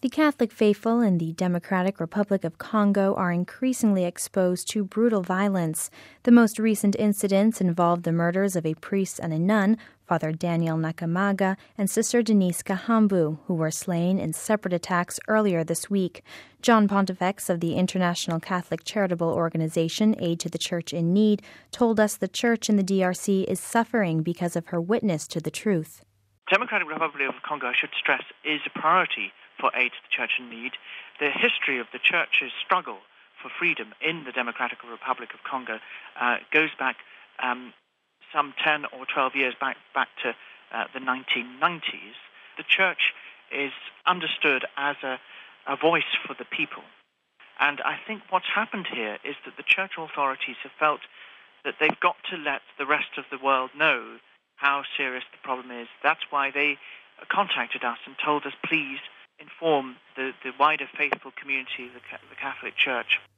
The Catholic faithful in the Democratic Republic of Congo are increasingly exposed to brutal violence. The most recent incidents involved the murders of a priest and a nun, Father Daniel Nakamaga and Sister Denise Kahambu, who were slain in separate attacks earlier this week. John Pontifex of the International Catholic Charitable Organization Aid to the Church in Need told us the church in the DRC is suffering because of her witness to the truth. Democratic Republic of Congo, I should stress, is a priority for Aid to the Church in Need. The history of the Church's struggle for freedom in the Democratic Republic of Congo goes back some 10 or 12 years back to the 1990s. The Church is understood as a voice for the people. And I think what's happened here is that the church authorities have felt that they've got to let the rest of the world know how serious the problem is. That's why they contacted us and told us, please inform the wider faithful community of the Catholic Church.